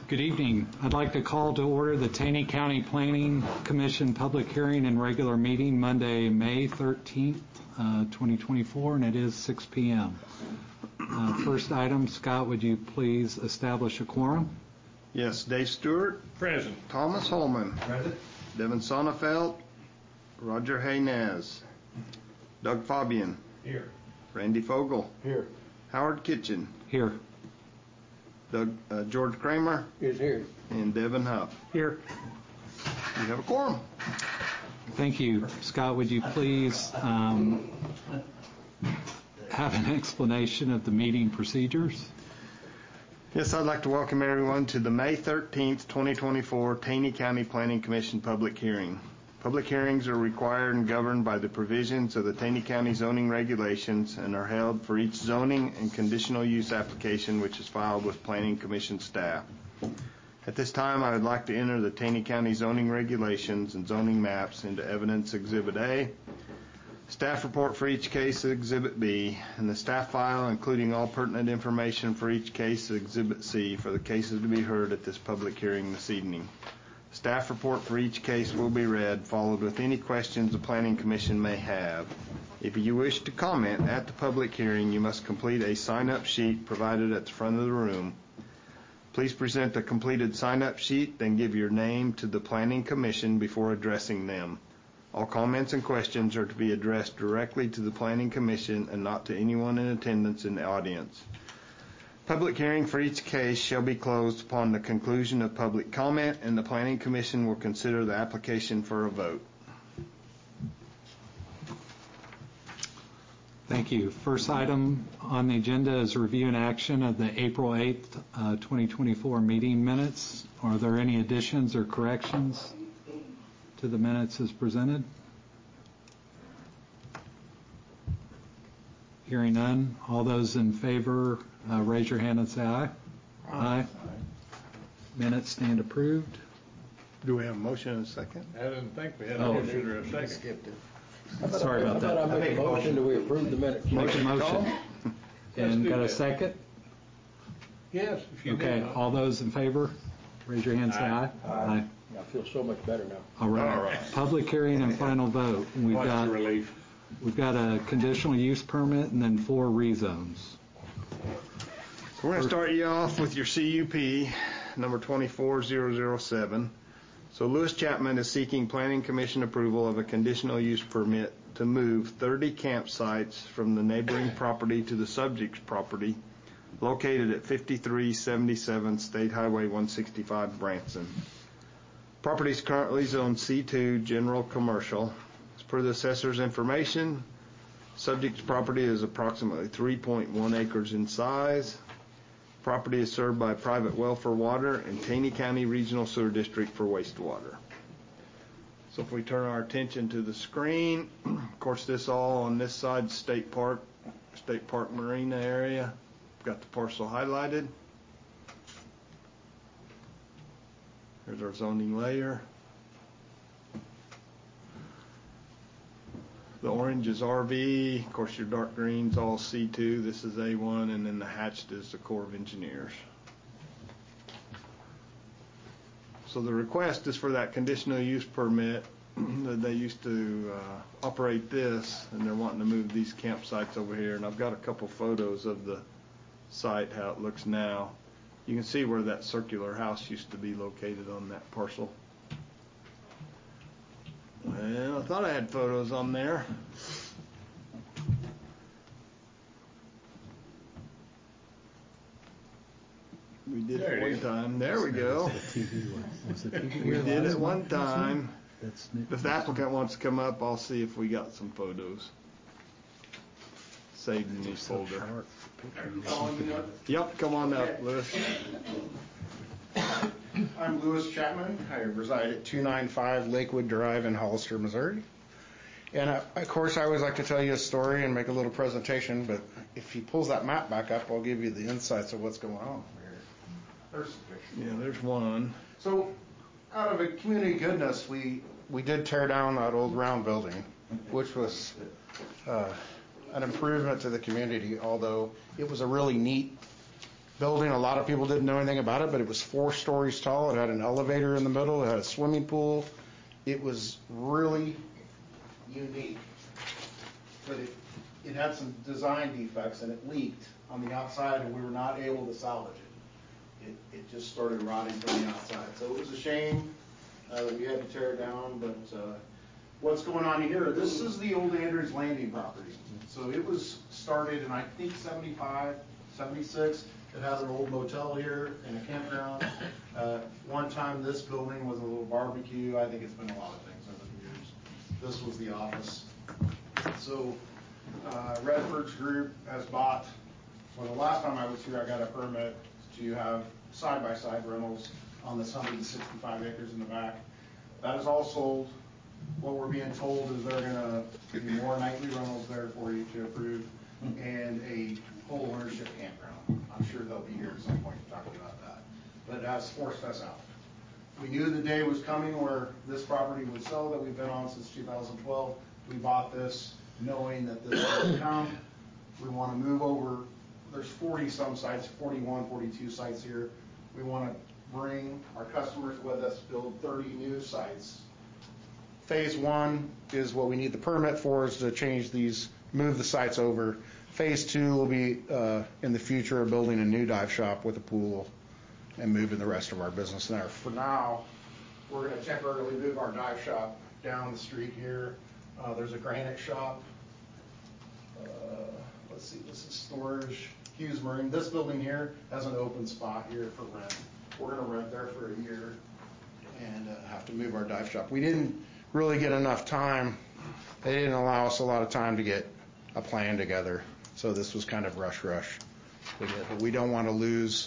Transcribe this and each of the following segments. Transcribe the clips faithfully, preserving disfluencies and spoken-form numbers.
Good evening. I'd like to call to order the Taney County Planning Commission public hearing and regular meeting Monday, May thirteenth, uh, twenty twenty-four, and it is six p m Uh, first item, Scott, would you please establish a quorum? Yes, Dave Stewart. Present. Thomas Holman. Present. Devin Sonnefeld. Roger Haynez. Doug Fabian. Here. Randy Fogel. Here. Howard Kitchen. Here. Doug, uh, George Kramer. Is here. And Devin Huff. Here. You have a quorum. Thank you. Scott, would you please um, have an explanation of the meeting procedures? Yes, I'd like to welcome everyone to the May thirteenth, twenty twenty-four Taney County Planning Commission public hearing. Public hearings are required and governed by the provisions of the Taney County zoning regulations and are held for each zoning and conditional use application which is filed with Planning Commission staff. At this time, I would like to enter the Taney County zoning regulations and zoning maps into Evidence Exhibit A, staff report for each case Exhibit B, and the staff file including all pertinent information for each case Exhibit C for the cases to be heard at this public hearing this evening. Staff report for each case will be read, followed with any questions the Planning Commission may have. If you wish to comment at the public hearing, you must complete a sign-up sheet provided at the front of the room. Please present the completed sign-up sheet, then give your name to the Planning Commission before addressing them. All comments and questions are to be addressed directly to the Planning Commission and not to anyone in attendance in the audience. Public hearing for each case shall be closed upon the conclusion of public comment, and the Planning Commission will consider the application for a vote. Thank you. First item on the agenda is review and action of the April eighth, uh, twenty twenty-four meeting minutes. Are there any additions or corrections to the minutes as presented? Hearing none. All those in favor, uh, raise your hand and say aye. Aye. Aye. Minutes stand approved. Do we have a motion and a second? I didn't think we had Oh. a motion or a second. Skipped it. Sorry about that. I make a motion that we approve the minutes. Make a motion. And do got a that. second? Yes, if you Okay. did. All those in favor, raise your hand and say aye. Aye. I feel so much better now. All right. All right. Public hearing and final vote. We've What's got the relief? we've got a conditional use permit and then four rezones. So we're going to start you off with your C U P, number twenty-four thousand seven. So Lewis Chapman is seeking Planning Commission approval of a conditional use permit to move thirty campsites from the neighboring property to the subject's property located at fifty-three seventy-seven State Highway one sixty-five, Branson. Property is currently zoned C two, General Commercial. As per the assessor's information, subject's property is approximately three point one acres in size. Property is served by private well for water and Taney County Regional Sewer District for wastewater. So if we turn our attention to the screen, of course this all on this side, State Park, State Park Marina area. Got the parcel highlighted. Here's our zoning layer. The orange is R V, of course your dark green's all C two, this is A one, and then the hatched is the Corps of Engineers. So the request is for that conditional use permit. They used to uh, operate this, and they're wanting to move these campsites over here, and I've got a couple photos of the site, how it looks now. You can see where that circular house used to be located on that parcel. Well, I thought I had photos on there. We did There it it one is. time. There we go. We did it one time. If the applicant wants to come up, I'll see if we got some photos saved in this folder. Yep, come on up, Lewis. I'm Lewis Chapman. I reside at two ninety-five Lakewood Drive in Hollister, Missouri. And uh, of course, I always like to tell you a story and make a little presentation, but if he pulls that map back up, I'll give you the insights of what's going on here. There's the picture. Yeah, there's one. So, out of a community goodness, we, we did tear down that old round building, which was uh, an improvement to the community, although it was a really neat building. A lot of people didn't know anything about it, but it was four stories tall. It had an elevator in the middle. It had a swimming pool. It was really unique. But it, it had some design defects, and it leaked on the outside, and we were not able to salvage it. It, it just started rotting from the outside. So it was a shame uh, that we had to tear it down, but uh, what's going on here, this is the old Andrews Landing property. So it was started in, I think, seventy-five, seventy-six. It has an old motel here and a campground. Uh, one time this building was a little barbecue. I think it's been a lot of things over the years. This was the office. So uh, Redford's group has bought, well, the last time I was here, I got a permit to have side-by-side rentals on this one hundred sixty-five acres in the back. That is all sold. What we're being told is they're gonna do more nightly rentals there for you to approve, and a whole ownership campground. I'm sure they'll be here at some point to talk about that. But it has forced us out. We knew the day was coming where this property would sell that we've been on since two thousand twelve. We bought this knowing that this would come. We wanna move over, there's forty some sites, forty-one, forty-two sites here. We wanna bring our customers with us, build thirty new sites. Phase one is what we need the permit for, is to change these, move the sites over. Phase two will be, uh, in the future, building a new dive shop with a pool and moving the rest of our business there. For now, we're gonna temporarily move our dive shop down the street here. Uh, there's a granite shop. Uh, let's see, this is storage, Hughes Marine. This building here has an open spot here for rent. We're gonna rent there for a year and uh, have to move our dive shop. We didn't really get enough time. They didn't allow us a lot of time to get a plan together. So this was kind of rush, rush. But we don't want to lose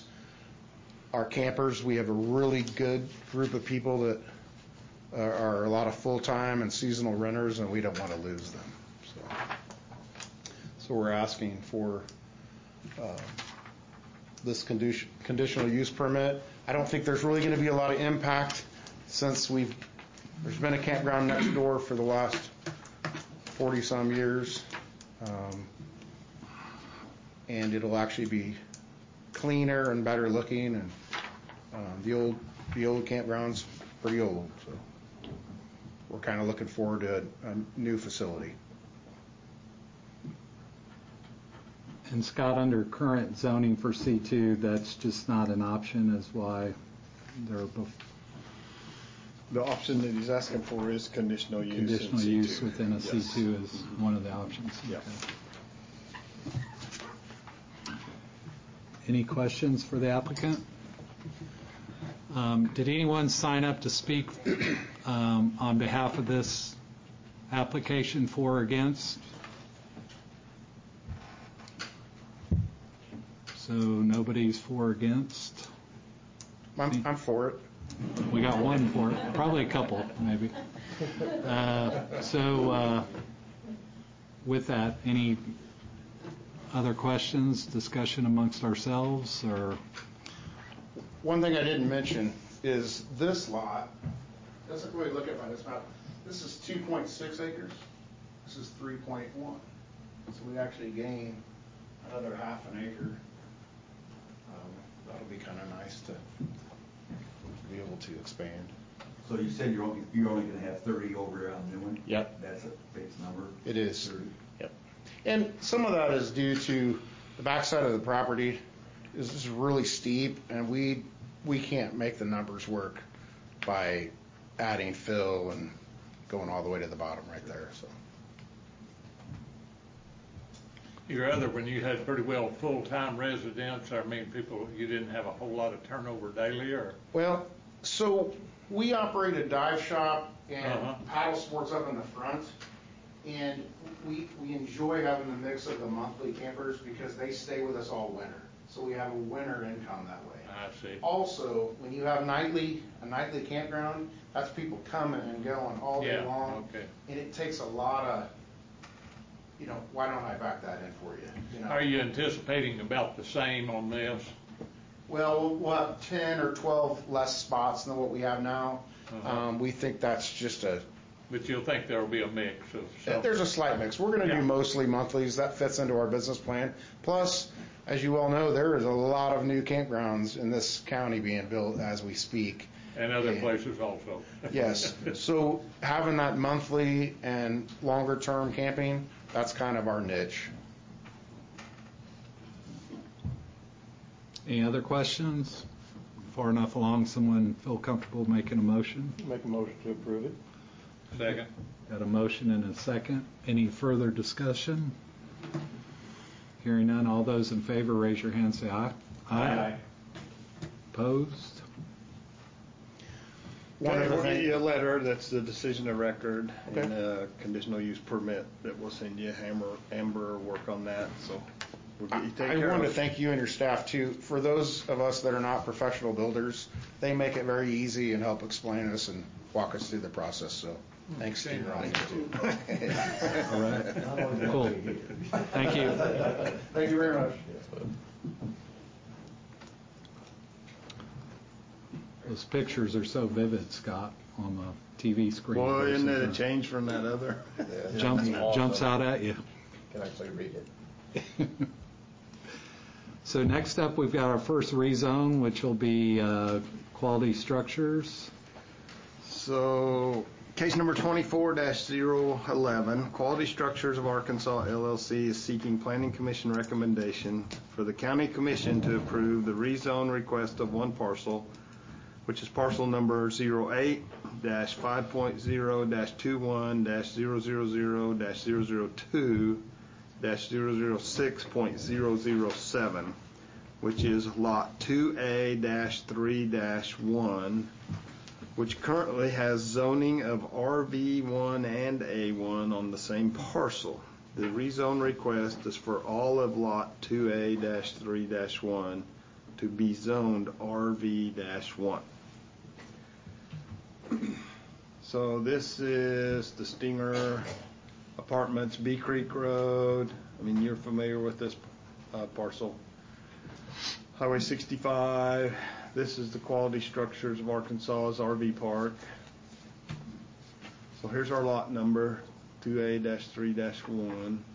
our campers. We have a really good group of people that are, are a lot of full-time and seasonal renters, and we don't want to lose them. So, so we're asking for uh, this condition, conditional use permit. I don't think there's really going to be a lot of impact since we've There's been a campground next door for the last forty some years. Um, and it'll actually be cleaner and better looking, and um, the old the old campground's pretty old, so we're kind of looking forward to a, a new facility. And Scott, under current zoning for C two, that's just not an option, is why they're bef- The option that he's asking for is conditional use in conditional C two. use within a Yes. C two is one of the options. Yeah. Okay. Any questions for the applicant? Um, Did anyone sign up to speak um, on behalf of this application, for or against? So nobody's for or against? I'm, I'm for it. We got one for it, probably a couple, maybe. Uh, So uh, with that, any other questions, discussion amongst ourselves, or? One thing I didn't mention is this lot doesn't really look at this map. This is two point six acres. This is three point one. So we actually gain another half an acre. Um, that'll be kind of nice to be able to expand. So you said you're only, you're only gonna have thirty over there on Newman? Yep. That's a fixed number? It is. thirty. Yep. And some of that is due to the backside of the property is just really steep, and we we can't make the numbers work by adding fill and going all the way to the bottom right there. So Your other one, you had pretty well full-time residents, I mean, people, you didn't have a whole lot of turnover daily, or? well, so we operate a dive shop and Uh-huh. paddle sports up in the front, and we we enjoy having the mix of the monthly campers because they stay with us all winter. So we have a winter income that way. I see. Also, when you have nightly, a nightly campground, that's people coming and going all day Yeah, long. okay. And it takes a lot of, you know, why don't I back that in for you? You know? Are you anticipating about the same on this? Well, we'll have ten or twelve less spots than what we have now. Uh-huh. Um, we think that's just a, But you'll think there'll be a mix of some? there's a slight mix. We're gonna Yeah. do mostly monthlies. That fits into our business plan. Plus, as you well know, there is a lot of new campgrounds in this county being built as we speak. And other places also. Yes, so having that monthly and longer term camping, that's kind of our niche. Any other questions? Far enough along, someone feel comfortable making a motion? Make a motion to approve it. Second. Got a motion and a second. Any further discussion? Hearing none, all those in favor, raise your hand, say aye. Aye. Opposed? One Okay, other we'll get thing- you a letter that's the decision of record Okay. and a conditional use permit that we'll send you. Amber, Amber will work on that, so we'll get you taken I care wanted to of. thank you and your staff too. For those of us that are not professional builders, they make it very easy and help explain us and walk us through the process, so thanks to you, Ronnie, too. All right. Cool. Thank you. Thank you very much. Those pictures are so vivid, Scott, on the T V screen. Boy, isn't it a versus change from that other? the- Jumps, jumps out at you. Can actually read it. So next up, we've got our first rezone, which will be uh, quality structures. So, case number twenty-four dash zero eleven, Quality Structures of Arkansas L L C is seeking Planning Commission recommendation for the County Commission to approve the rezone request of one parcel, which is parcel number zero eight dash five point zero dash twenty-one dash zero zero zero dash zero zero two dash zero zero six point zero zero seven, which is lot two A dash three dash one, which currently has zoning of R V one and A one on the same parcel. The rezone request is for all of lot two A dash three dash one to be zoned R V dash one. So this is the Stinger Apartments, Bee Creek Road. I mean, you're familiar with this uh, parcel. Highway sixty-five. This is the Quality Structures of Arkansas's R V Park. So here's our lot number, two A dash three dash one.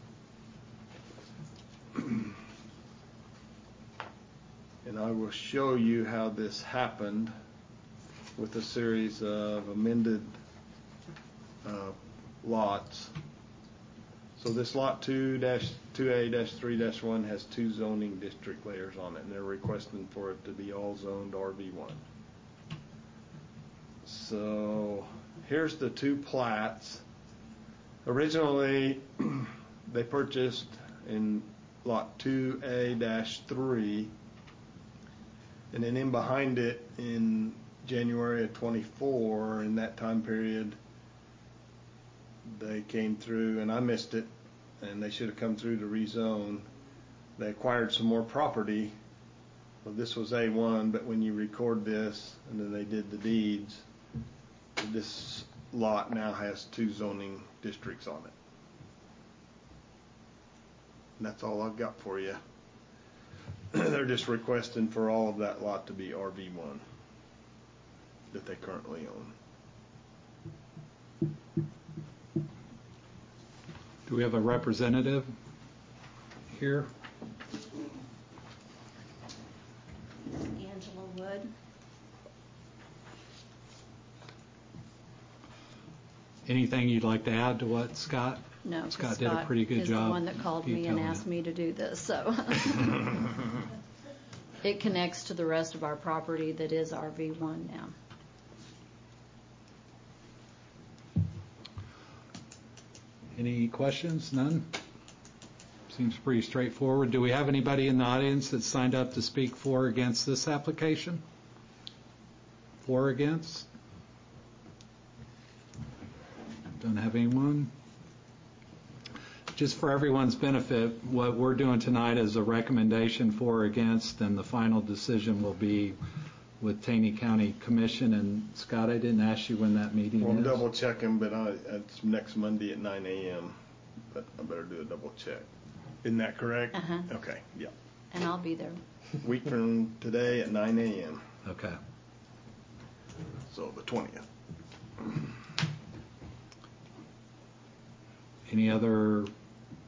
And I will show you how this happened with a series of amended uh, lots. So this lot two dash two A dash three dash one has two zoning district layers on it, and they're requesting for it to be all zoned R V one. So here's the two plats. Originally, they purchased in lot two A dash three, and then in behind it in January of twenty-four, in that time period, they came through, and I missed it, and they should have come through to rezone. They acquired some more property. Well, this was A one, but when you record this, and then they did the deeds, this lot now has two zoning districts on it. And that's all I've got for you. They're just requesting for all of that lot to be R V one that they currently own. Do we have a representative here? Angela Wood. Anything you'd like to add to what Scott? No, 'cause Scott did a pretty good is job the one that called me and detailing asked it. me to do this, so. It connects to the rest of our property that is R V one now. Any questions? None? Seems pretty straightforward. Do we have anybody in the audience that signed up to speak for or against this application? For or against? Don't have anyone? Just for everyone's benefit, what we're doing tonight is a recommendation for or against, and the final decision will be with Taney County Commission. And Scott, I didn't ask you when that meeting Well, I'm is. double checking, but I, it's next Monday at nine A.M., but I better do a double check. Isn't that correct? Uh-huh. Okay, yeah. And I'll be there. Week from today at nine A.M., Okay. so the twentieth. Any other